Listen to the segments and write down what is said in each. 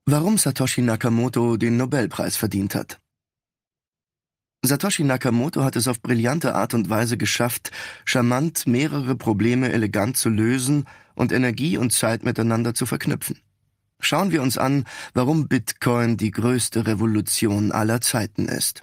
Warum Satoshi Nakamoto den Nobelpreis verdient hat. Satoshi Nakamoto hat es auf brillante Art und Weise geschafft, charmant mehrere Probleme elegant zu lösen und Energie und Zeit miteinander zu verknüpfen. Schauen wir uns an, warum Bitcoin die größte Revolution aller Zeiten ist.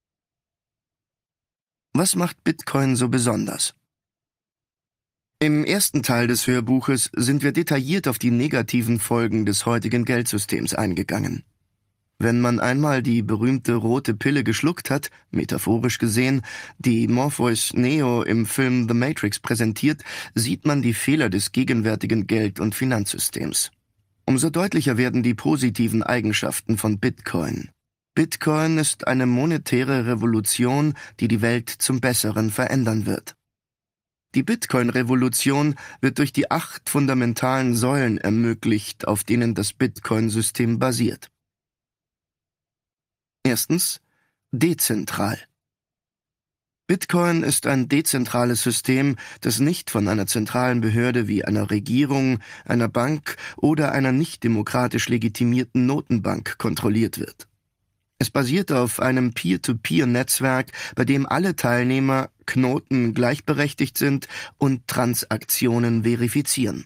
Was macht Bitcoin so besonders? Im ersten Teil des Hörbuches sind wir detailliert auf die negativen Folgen des heutigen Geldsystems eingegangen. Wenn man einmal die berühmte rote Pille geschluckt hat, metaphorisch gesehen, die Morpheus Neo im Film The Matrix präsentiert, sieht man die Fehler des gegenwärtigen Geld- und Finanzsystems. Umso deutlicher werden die positiven Eigenschaften von Bitcoin. Bitcoin ist eine monetäre Revolution, die die Welt zum Besseren verändern wird. Die Bitcoin-Revolution wird durch die 8 fundamentalen Säulen ermöglicht, auf denen das Bitcoin-System basiert. Erstens, dezentral. Bitcoin ist ein dezentrales System, das nicht von einer zentralen Behörde wie einer Regierung, einer Bank oder einer nicht demokratisch legitimierten Notenbank kontrolliert wird. Es basiert auf einem Peer-to-Peer-Netzwerk, bei dem alle Teilnehmer, Knoten gleichberechtigt sind und Transaktionen verifizieren.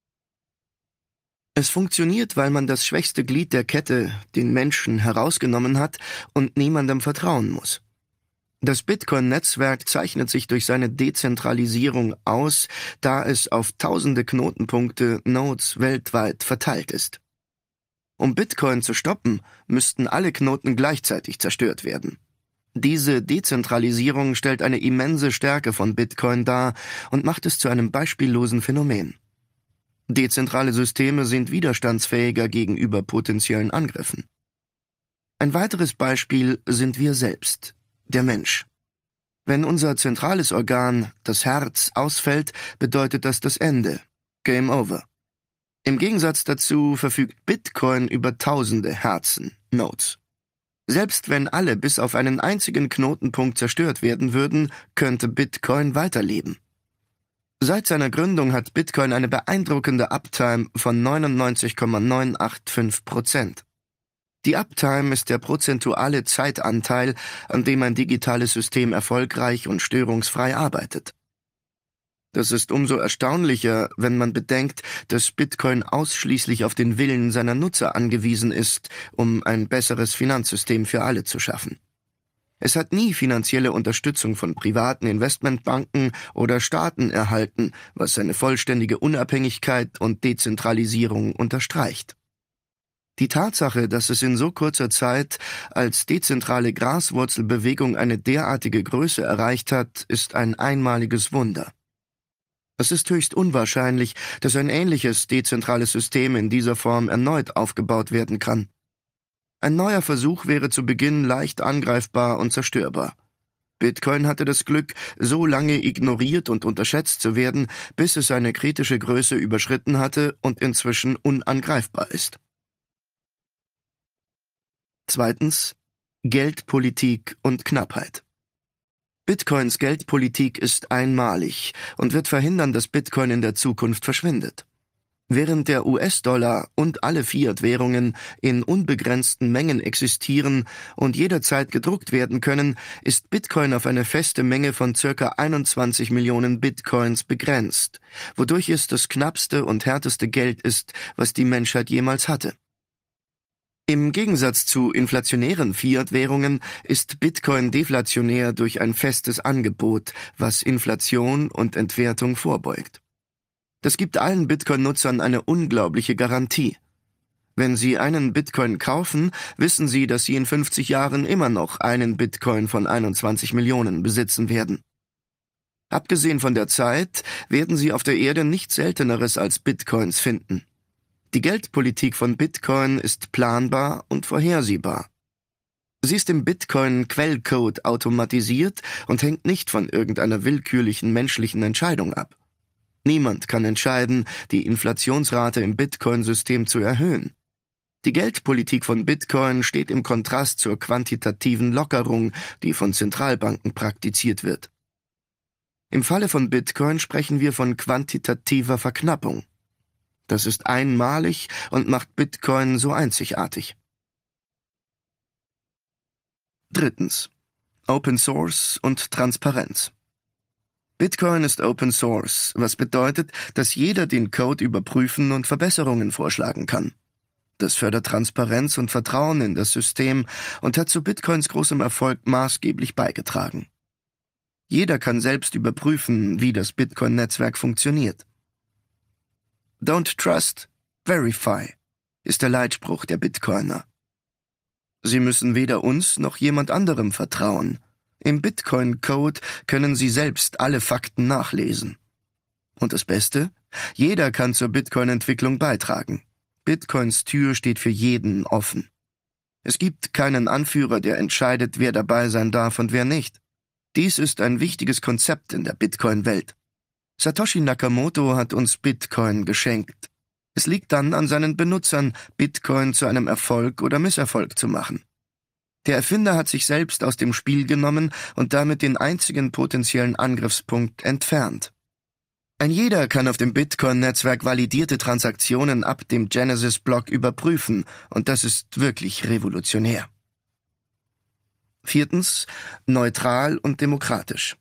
Es funktioniert, weil man das schwächste Glied der Kette, den Menschen, herausgenommen hat und niemandem vertrauen muss. Das Bitcoin-Netzwerk zeichnet sich durch seine Dezentralisierung aus, da es auf tausende Knotenpunkte, Nodes weltweit verteilt ist. Um Bitcoin zu stoppen, müssten alle Knoten gleichzeitig zerstört werden. Diese Dezentralisierung stellt eine immense Stärke von Bitcoin dar und macht es zu einem beispiellosen Phänomen. Dezentrale Systeme sind widerstandsfähiger gegenüber potenziellen Angriffen. Ein weiteres Beispiel sind wir selbst, der Mensch. Wenn unser zentrales Organ, das Herz, ausfällt, bedeutet das das Ende, Game Over. Im Gegensatz dazu verfügt Bitcoin über tausende Herzen, Nodes. Selbst wenn alle bis auf einen einzigen Knotenpunkt zerstört werden würden, könnte Bitcoin weiterleben. Seit seiner Gründung hat Bitcoin eine beeindruckende Uptime von 99,985%. Die Uptime ist der prozentuale Zeitanteil, an dem ein digitales System erfolgreich und störungsfrei arbeitet. Das ist umso erstaunlicher, wenn man bedenkt, dass Bitcoin ausschließlich auf den Willen seiner Nutzer angewiesen ist, um ein besseres Finanzsystem für alle zu schaffen. Es hat nie finanzielle Unterstützung von privaten Investmentbanken oder Staaten erhalten, was seine vollständige Unabhängigkeit und Dezentralisierung unterstreicht. Die Tatsache, dass es in so kurzer Zeit als dezentrale Graswurzelbewegung eine derartige Größe erreicht hat, ist ein einmaliges Wunder. Es ist höchst unwahrscheinlich, dass ein ähnliches dezentrales System in dieser Form erneut aufgebaut werden kann. Ein neuer Versuch wäre zu Beginn leicht angreifbar und zerstörbar. Bitcoin hatte das Glück, so lange ignoriert und unterschätzt zu werden, bis es seine kritische Größe überschritten hatte und inzwischen unangreifbar ist. Zweitens, Geldpolitik und Knappheit. Bitcoins Geldpolitik ist einmalig und wird verhindern, dass Bitcoin in der Zukunft verschwindet. Während der US-Dollar und alle Fiat-Währungen in unbegrenzten Mengen existieren und jederzeit gedruckt werden können, ist Bitcoin auf eine feste Menge von ca. 21 Millionen Bitcoins begrenzt, wodurch es das knappste und härteste Geld ist, was die Menschheit jemals hatte. Im Gegensatz zu inflationären Fiat-Währungen ist Bitcoin deflationär durch ein festes Angebot, was Inflation und Entwertung vorbeugt. Das gibt allen Bitcoin-Nutzern eine unglaubliche Garantie. Wenn sie einen Bitcoin kaufen, wissen sie, dass sie in 50 Jahren immer noch einen Bitcoin von 21 Millionen besitzen werden. Abgesehen von der Zeit werden sie auf der Erde nichts Selteneres als Bitcoins finden. Die Geldpolitik von Bitcoin ist planbar und vorhersehbar. Sie ist im Bitcoin-Quellcode automatisiert und hängt nicht von irgendeiner willkürlichen menschlichen Entscheidung ab. Niemand kann entscheiden, die Inflationsrate im Bitcoin-System zu erhöhen. Die Geldpolitik von Bitcoin steht im Kontrast zur quantitativen Lockerung, die von Zentralbanken praktiziert wird. Im Falle von Bitcoin sprechen wir von quantitativer Verknappung. Das ist einmalig und macht Bitcoin so einzigartig. Drittens. Open Source und Transparenz. Bitcoin ist Open Source, was bedeutet, dass jeder den Code überprüfen und Verbesserungen vorschlagen kann. Das fördert Transparenz und Vertrauen in das System und hat zu Bitcoins großem Erfolg maßgeblich beigetragen. Jeder kann selbst überprüfen, wie das Bitcoin-Netzwerk funktioniert. Don't trust, verify ist der Leitspruch der Bitcoiner. Sie müssen weder uns noch jemand anderem vertrauen. Im Bitcoin-Code können Sie selbst alle Fakten nachlesen. Und das Beste? Jeder kann zur Bitcoin-Entwicklung beitragen. Bitcoins Tür steht für jeden offen. Es gibt keinen Anführer, der entscheidet, wer dabei sein darf und wer nicht. Dies ist ein wichtiges Konzept in der Bitcoin-Welt. Satoshi Nakamoto hat uns Bitcoin geschenkt. Es liegt dann an seinen Benutzern, Bitcoin zu einem Erfolg oder Misserfolg zu machen. Der Erfinder hat sich selbst aus dem Spiel genommen und damit den einzigen potenziellen Angriffspunkt entfernt. Ein jeder kann auf dem Bitcoin-Netzwerk validierte Transaktionen ab dem Genesis-Block überprüfen, und das ist wirklich revolutionär. Viertens. Neutral und demokratisch.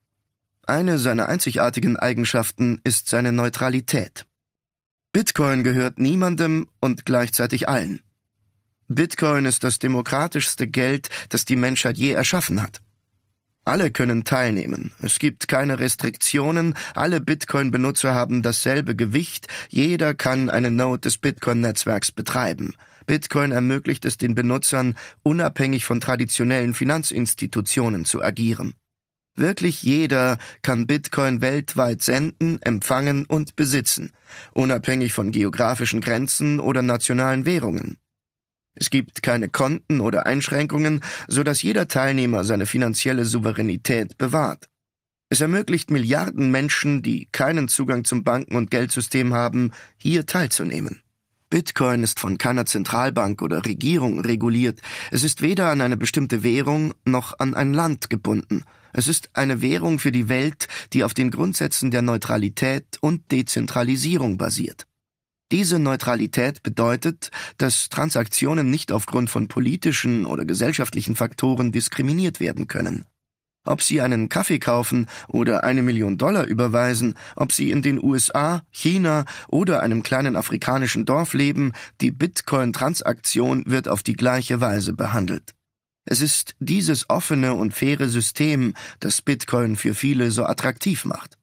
Eine seiner einzigartigen Eigenschaften ist seine Neutralität. Bitcoin gehört niemandem und gleichzeitig allen. Bitcoin ist das demokratischste Geld, das die Menschheit je erschaffen hat. Alle können teilnehmen. Es gibt keine Restriktionen. Alle Bitcoin-Benutzer haben dasselbe Gewicht. Jeder kann eine Node des Bitcoin-Netzwerks betreiben. Bitcoin ermöglicht es den Benutzern, unabhängig von traditionellen Finanzinstitutionen zu agieren. Wirklich jeder kann Bitcoin weltweit senden, empfangen und besitzen, unabhängig von geografischen Grenzen oder nationalen Währungen. Es gibt keine Konten oder Einschränkungen, sodass jeder Teilnehmer seine finanzielle Souveränität bewahrt. Es ermöglicht Milliarden Menschen, die keinen Zugang zum Banken- und Geldsystem haben, hier teilzunehmen. Bitcoin ist von keiner Zentralbank oder Regierung reguliert. Es ist weder an eine bestimmte Währung noch an ein Land gebunden. Es ist eine Währung für die Welt, die auf den Grundsätzen der Neutralität und Dezentralisierung basiert. Diese Neutralität bedeutet, dass Transaktionen nicht aufgrund von politischen oder gesellschaftlichen Faktoren diskriminiert werden können. Ob Sie einen Kaffee kaufen oder $1 Million überweisen, ob Sie in den USA, China oder einem kleinen afrikanischen Dorf leben, die Bitcoin-Transaktion wird auf die gleiche Weise behandelt. Es ist dieses offene und faire System, das Bitcoin für viele so attraktiv macht.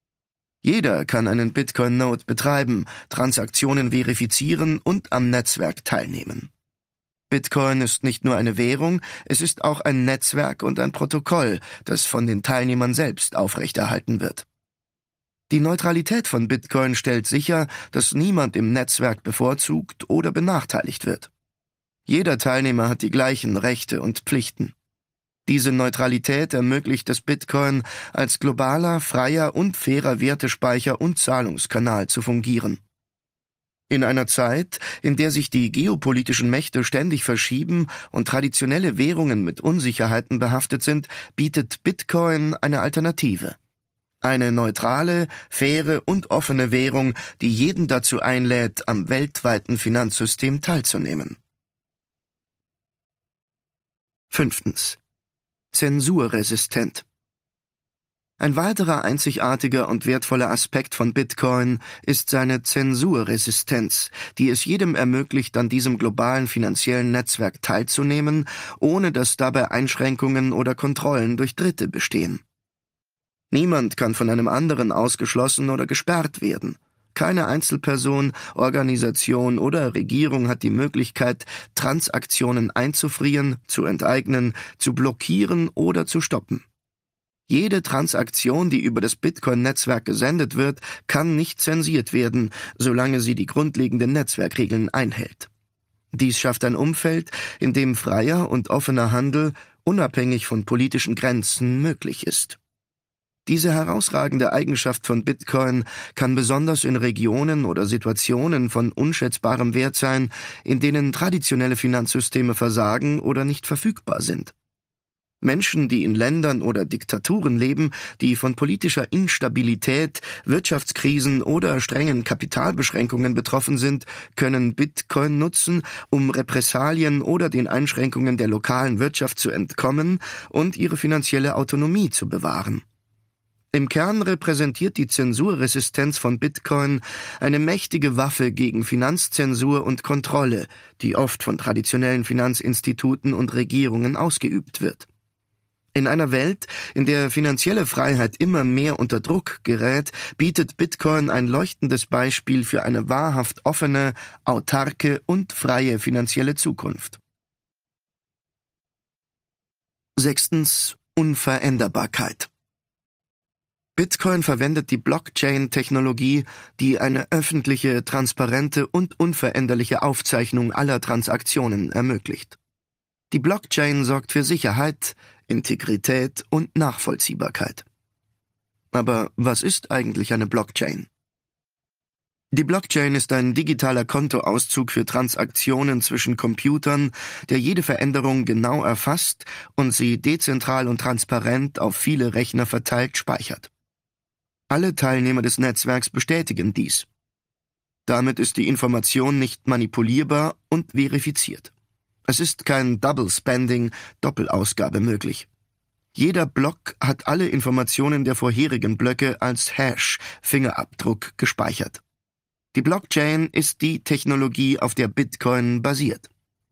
Jeder kann einen Bitcoin-Node betreiben, Transaktionen verifizieren und am Netzwerk teilnehmen. Bitcoin ist nicht nur eine Währung, es ist auch ein Netzwerk und ein Protokoll, das von den Teilnehmern selbst aufrechterhalten wird. Die Neutralität von Bitcoin stellt sicher, dass niemand im Netzwerk bevorzugt oder benachteiligt wird. Jeder Teilnehmer hat die gleichen Rechte und Pflichten. Diese Neutralität ermöglicht es Bitcoin, als globaler, freier und fairer Wertespeicher und Zahlungskanal zu fungieren. In einer Zeit, in der sich die geopolitischen Mächte ständig verschieben und traditionelle Währungen mit Unsicherheiten behaftet sind, bietet Bitcoin eine Alternative. Eine neutrale, faire und offene Währung, die jeden dazu einlädt, am weltweiten Finanzsystem teilzunehmen. Fünftens. Zensurresistent. Ein weiterer einzigartiger und wertvoller Aspekt von Bitcoin ist seine Zensurresistenz, die es jedem ermöglicht, an diesem globalen finanziellen Netzwerk teilzunehmen, ohne dass dabei Einschränkungen oder Kontrollen durch Dritte bestehen. Niemand kann von einem anderen ausgeschlossen oder gesperrt werden. Keine Einzelperson, Organisation oder Regierung hat die Möglichkeit, Transaktionen einzufrieren, zu enteignen, zu blockieren oder zu stoppen. Jede Transaktion, die über das Bitcoin-Netzwerk gesendet wird, kann nicht zensiert werden, solange sie die grundlegenden Netzwerkregeln einhält. Dies schafft ein Umfeld, in dem freier und offener Handel, unabhängig von politischen Grenzen, möglich ist. Diese herausragende Eigenschaft von Bitcoin kann besonders in Regionen oder Situationen von unschätzbarem Wert sein, in denen traditionelle Finanzsysteme versagen oder nicht verfügbar sind. Menschen, die in Ländern oder Diktaturen leben, die von politischer Instabilität, Wirtschaftskrisen oder strengen Kapitalbeschränkungen betroffen sind, können Bitcoin nutzen, um Repressalien oder den Einschränkungen der lokalen Wirtschaft zu entkommen und ihre finanzielle Autonomie zu bewahren. Im Kern repräsentiert die Zensurresistenz von Bitcoin eine mächtige Waffe gegen Finanzzensur und Kontrolle, die oft von traditionellen Finanzinstituten und Regierungen ausgeübt wird. In einer Welt, in der finanzielle Freiheit immer mehr unter Druck gerät, bietet Bitcoin ein leuchtendes Beispiel für eine wahrhaft offene, autarke und freie finanzielle Zukunft. 6. Unveränderbarkeit. Bitcoin verwendet die Blockchain-Technologie, die eine öffentliche, transparente und unveränderliche Aufzeichnung aller Transaktionen ermöglicht. Die Blockchain sorgt für Sicherheit, Integrität und Nachvollziehbarkeit. Aber was ist eigentlich eine Blockchain? Die Blockchain ist ein digitaler Kontoauszug für Transaktionen zwischen Computern, der jede Veränderung genau erfasst und sie dezentral und transparent auf viele Rechner verteilt speichert. Alle Teilnehmer des Netzwerks bestätigen dies. Damit ist die Information nicht manipulierbar und verifiziert. Es ist kein Double Spending, Doppelausgabe möglich. Jeder Block hat alle Informationen der vorherigen Blöcke als Hash, Fingerabdruck, gespeichert. Die Blockchain ist die Technologie, auf der Bitcoin basiert.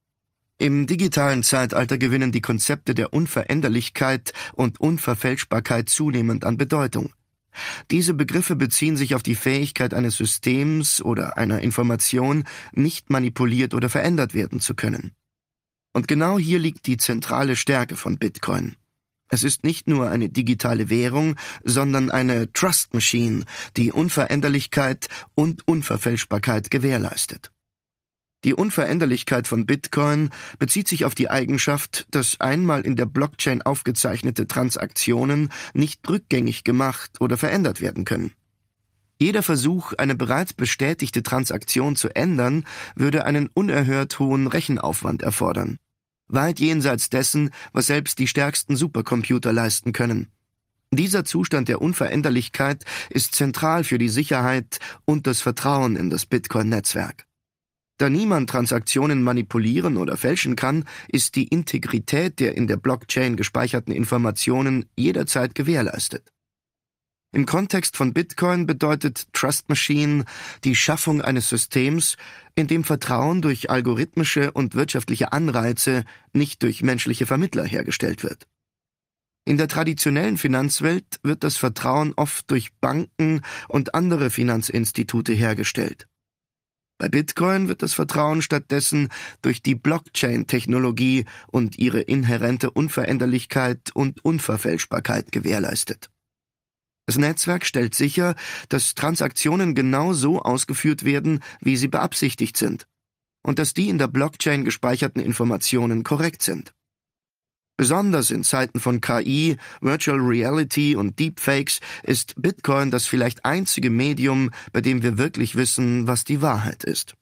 Im digitalen Zeitalter gewinnen die Konzepte der Unveränderlichkeit und Unverfälschbarkeit zunehmend an Bedeutung. Diese Begriffe beziehen sich auf die Fähigkeit eines Systems oder einer Information, nicht manipuliert oder verändert werden zu können. Und genau hier liegt die zentrale Stärke von Bitcoin. Es ist nicht nur eine digitale Währung, sondern eine Trust Machine, die Unveränderlichkeit und Unverfälschbarkeit gewährleistet. Die Unveränderlichkeit von Bitcoin bezieht sich auf die Eigenschaft, dass einmal in der Blockchain aufgezeichnete Transaktionen nicht rückgängig gemacht oder verändert werden können. Jeder Versuch, eine bereits bestätigte Transaktion zu ändern, würde einen unerhört hohen Rechenaufwand erfordern. Weit jenseits dessen, was selbst die stärksten Supercomputer leisten können. Dieser Zustand der Unveränderlichkeit ist zentral für die Sicherheit und das Vertrauen in das Bitcoin-Netzwerk. Da niemand Transaktionen manipulieren oder fälschen kann, ist die Integrität der in der Blockchain gespeicherten Informationen jederzeit gewährleistet. Im Kontext von Bitcoin bedeutet Trust Machine die Schaffung eines Systems, in dem Vertrauen durch algorithmische und wirtschaftliche Anreize, nicht durch menschliche Vermittler hergestellt wird. In der traditionellen Finanzwelt wird das Vertrauen oft durch Banken und andere Finanzinstitute hergestellt. Bei Bitcoin wird das Vertrauen stattdessen durch die Blockchain-Technologie und ihre inhärente Unveränderlichkeit und Unverfälschbarkeit gewährleistet. Das Netzwerk stellt sicher, dass Transaktionen genau so ausgeführt werden, wie sie beabsichtigt sind, und dass die in der Blockchain gespeicherten Informationen korrekt sind. Besonders in Zeiten von KI, Virtual Reality und Deepfakes ist Bitcoin das vielleicht einzige Medium, bei dem wir wirklich wissen, was die Wahrheit ist.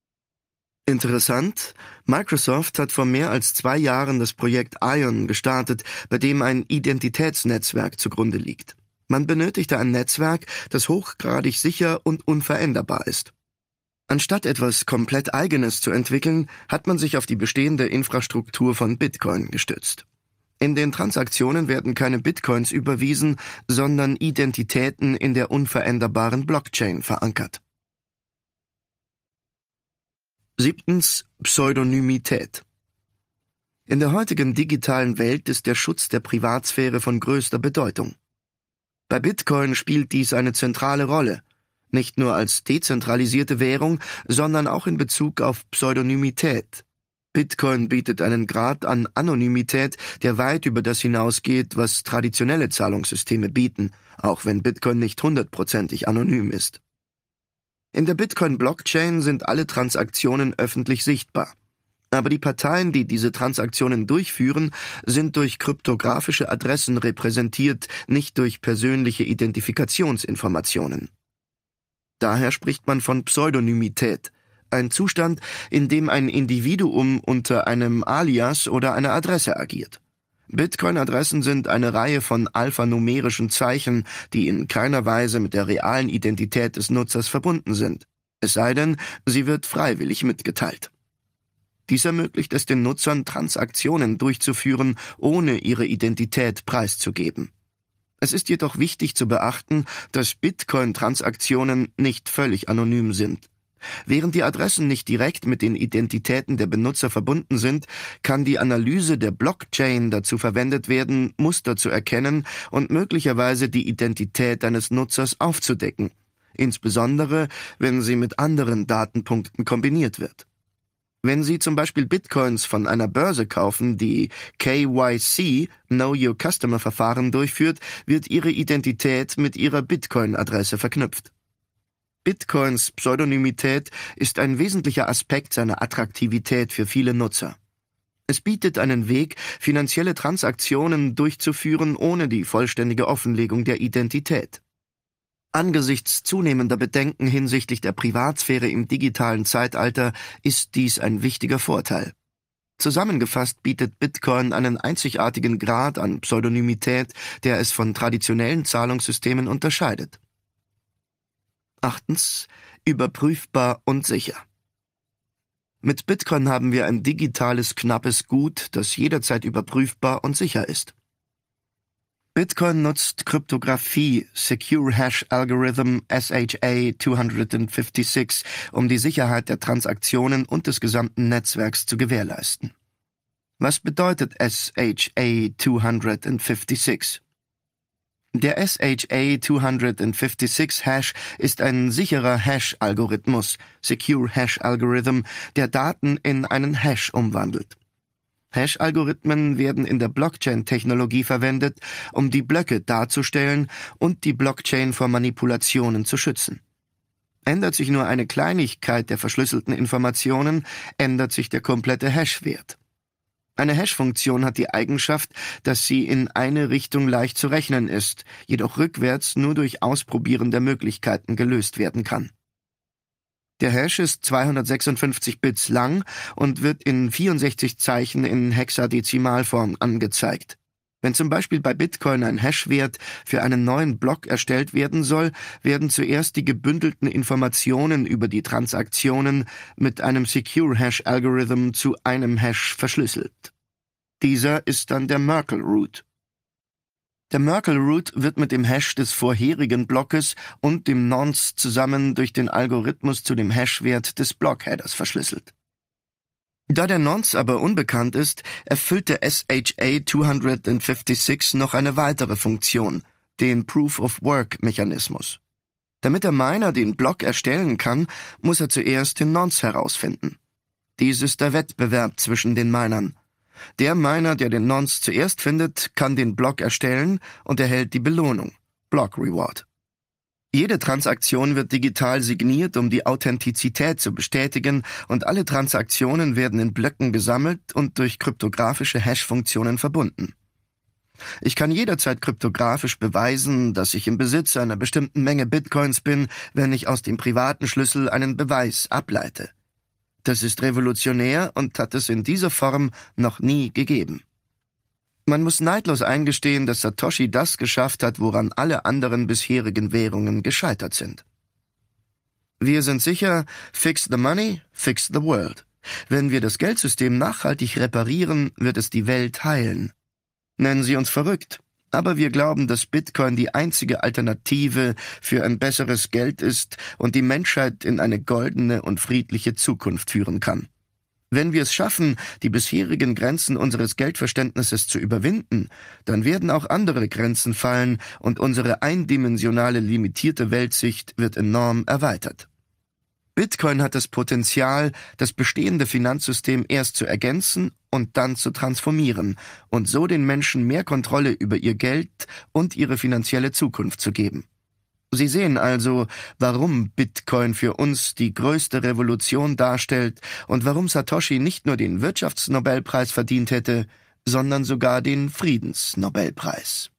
Interessant, Microsoft hat vor mehr als 2 Jahren das Projekt Ion gestartet, bei dem ein Identitätsnetzwerk zugrunde liegt. Man benötigte ein Netzwerk, das hochgradig sicher und unveränderbar ist. Anstatt etwas komplett Eigenes zu entwickeln, hat man sich auf die bestehende Infrastruktur von Bitcoin gestützt. In den Transaktionen werden keine Bitcoins überwiesen, sondern Identitäten in der unveränderbaren Blockchain verankert. 7. Pseudonymität. In der heutigen digitalen Welt ist der Schutz der Privatsphäre von größter Bedeutung. Bei Bitcoin spielt dies eine zentrale Rolle. Nicht nur als dezentralisierte Währung, sondern auch in Bezug auf Pseudonymität. Bitcoin bietet einen Grad an Anonymität, der weit über das hinausgeht, was traditionelle Zahlungssysteme bieten, auch wenn Bitcoin nicht 100%ig anonym ist. In der Bitcoin-Blockchain sind alle Transaktionen öffentlich sichtbar. Aber die Parteien, die diese Transaktionen durchführen, sind durch kryptografische Adressen repräsentiert, nicht durch persönliche Identifikationsinformationen. Daher spricht man von Pseudonymität, ein Zustand, in dem ein Individuum unter einem Alias oder einer Adresse agiert. Bitcoin-Adressen sind eine Reihe von alphanumerischen Zeichen, die in keiner Weise mit der realen Identität des Nutzers verbunden sind, es sei denn, sie wird freiwillig mitgeteilt. Dies ermöglicht es den Nutzern, Transaktionen durchzuführen, ohne ihre Identität preiszugeben. Es ist jedoch wichtig zu beachten, dass Bitcoin-Transaktionen nicht völlig anonym sind. Während die Adressen nicht direkt mit den Identitäten der Benutzer verbunden sind, kann die Analyse der Blockchain dazu verwendet werden, Muster zu erkennen und möglicherweise die Identität eines Nutzers aufzudecken, insbesondere wenn sie mit anderen Datenpunkten kombiniert wird. Wenn Sie zum Beispiel Bitcoins von einer Börse kaufen, die KYC, Know Your Customer Verfahren durchführt, wird Ihre Identität mit Ihrer Bitcoin-Adresse verknüpft. Bitcoins Pseudonymität ist ein wesentlicher Aspekt seiner Attraktivität für viele Nutzer. Es bietet einen Weg, finanzielle Transaktionen durchzuführen, ohne die vollständige Offenlegung der Identität. Angesichts zunehmender Bedenken hinsichtlich der Privatsphäre im digitalen Zeitalter ist dies ein wichtiger Vorteil. Zusammengefasst bietet Bitcoin einen einzigartigen Grad an Pseudonymität, der es von traditionellen Zahlungssystemen unterscheidet. 8. Überprüfbar und sicher. Mit Bitcoin haben wir ein digitales, knappes Gut, das jederzeit überprüfbar und sicher ist. Bitcoin nutzt Kryptographie, Secure Hash Algorithm SHA-256, um die Sicherheit der Transaktionen und des gesamten Netzwerks zu gewährleisten. Was bedeutet SHA-256? Der SHA-256-Hash ist ein sicherer Hash-Algorithmus, Secure Hash Algorithm, der Daten in einen Hash umwandelt. Hash-Algorithmen werden in der Blockchain-Technologie verwendet, um die Blöcke darzustellen und die Blockchain vor Manipulationen zu schützen. Ändert sich nur eine Kleinigkeit der verschlüsselten Informationen, ändert sich der komplette Hash-Wert. Eine Hash-Funktion hat die Eigenschaft, dass sie in eine Richtung leicht zu rechnen ist, jedoch rückwärts nur durch Ausprobieren der Möglichkeiten gelöst werden kann. Der Hash ist 256 Bits lang und wird in 64 Zeichen in Hexadezimalform angezeigt. Wenn zum Beispiel bei Bitcoin ein Hashwert für einen neuen Block erstellt werden soll, werden zuerst die gebündelten Informationen über die Transaktionen mit einem Secure Hash Algorithm zu einem Hash verschlüsselt. Dieser ist dann der Merkle Root. Der Merkle Root wird mit dem Hash des vorherigen Blockes und dem Nonce zusammen durch den Algorithmus zu dem Hashwert des Blockheaders verschlüsselt. Da der Nonce aber unbekannt ist, erfüllt der SHA-256 noch eine weitere Funktion, den Proof-of-Work-Mechanismus. Damit der Miner den Block erstellen kann, muss er zuerst den Nonce herausfinden. Dies ist der Wettbewerb zwischen den Minern. Der Miner, der den Nonce zuerst findet, kann den Block erstellen und erhält die Belohnung, Block Reward. Jede Transaktion wird digital signiert, um die Authentizität zu bestätigen, und alle Transaktionen werden in Blöcken gesammelt und durch kryptografische Hash-Funktionen verbunden. Ich kann jederzeit kryptografisch beweisen, dass ich im Besitz einer bestimmten Menge Bitcoins bin, wenn ich aus dem privaten Schlüssel einen Beweis ableite. Das ist revolutionär und hat es in dieser Form noch nie gegeben. Man muss neidlos eingestehen, dass Satoshi das geschafft hat, woran alle anderen bisherigen Währungen gescheitert sind. Wir sind sicher, fix the money, fix the world. Wenn wir das Geldsystem nachhaltig reparieren, wird es die Welt heilen. Nennen Sie uns verrückt, aber wir glauben, dass Bitcoin die einzige Alternative für ein besseres Geld ist und die Menschheit in eine goldene und friedliche Zukunft führen kann. Wenn wir es schaffen, die bisherigen Grenzen unseres Geldverständnisses zu überwinden, dann werden auch andere Grenzen fallen und unsere eindimensionale, limitierte Weltsicht wird enorm erweitert. Bitcoin hat das Potenzial, das bestehende Finanzsystem erst zu ergänzen und dann zu transformieren und so den Menschen mehr Kontrolle über ihr Geld und ihre finanzielle Zukunft zu geben. Sie sehen also, warum Bitcoin für uns die größte Revolution darstellt und warum Satoshi nicht nur den Wirtschaftsnobelpreis verdient hätte, sondern sogar den Friedensnobelpreis.